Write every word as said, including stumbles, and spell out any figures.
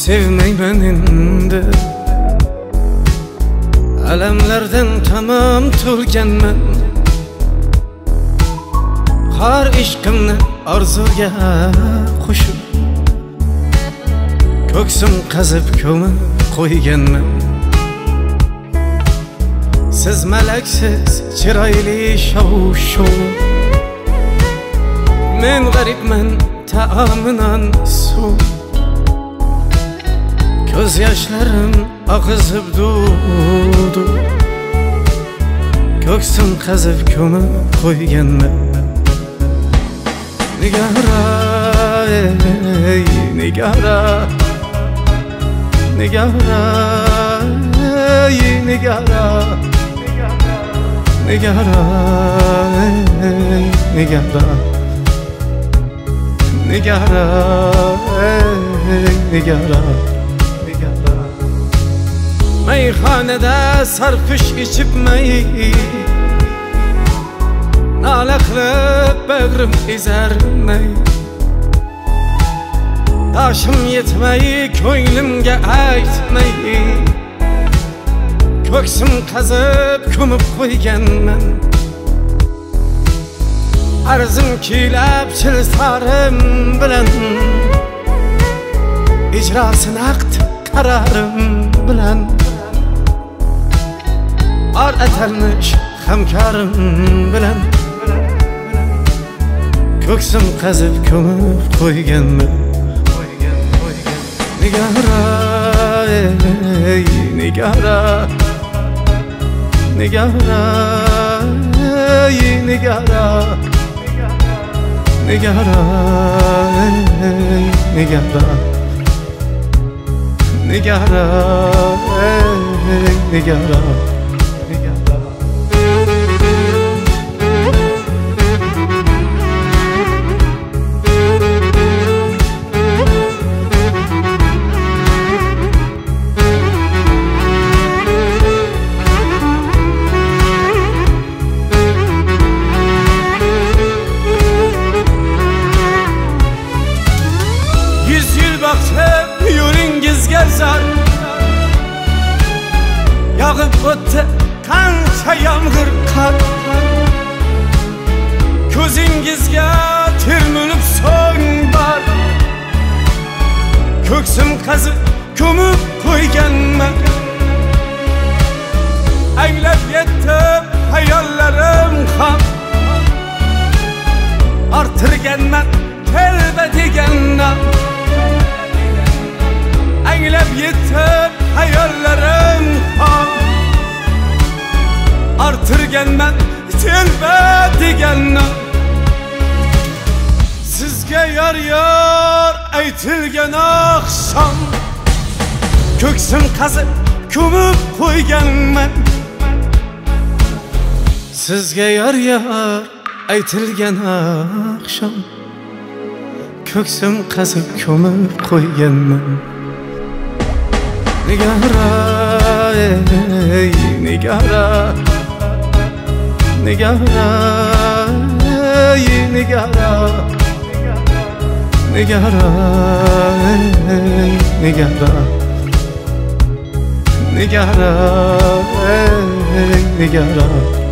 sevmeymen endi. Alamlardan tamam to'lganman. Har ishqimni orzuga qo'shib ko'ksim qazib ko'mib qo'yganman. Siz malaksiz chiroyli shov-shuv, men g'aribman taominan suv. Ko'z yoshlarim oqizib duv-duv, ko'ksim qazib ko'mib qo'yganman. Nigara, ey nigara, nigara, ey nigara, nigara, ey nigara, nigara, ey nigara. Meyhanede sarhoş içip mey, nala qilib bag'rim ezarmay. Toshim yetmay ko'nglimga aytmay, ko'ksim qazib ko'mib qo'yganman. Arzim kuylab chilsarim bilan, ijrosi naqd qararim bilan. Ar atalmish hamkarim bilan, ko'ksim qazib ko'mib qo'yganman. Nigara, ey nigara, nigara, ey nigara, nigara, ey nigara, nigara, ey nigara. Yo'lingizga zar yog'ib o'tdi qancha yomg'ir qar. Ko'zingizga termilib so'ng bor, ko'ksim qazib ko'mib qo'yganman. Anglab yetdim hayollarim ham, orttirganman telba deganman. Anglab yetib hayollarim ham, orttirganman telba deganman. Sizga yor yor aytilgan oqshom, ko'ksim qazib ko'mib qo'yganman. Sizga yor yor aytilgan oqshom, ko'ksim qazib ko'mib qo'yganman. Nigara, ey nigara, nigara, ey nigara, nigara, ey nigara, nigara, ey nigara.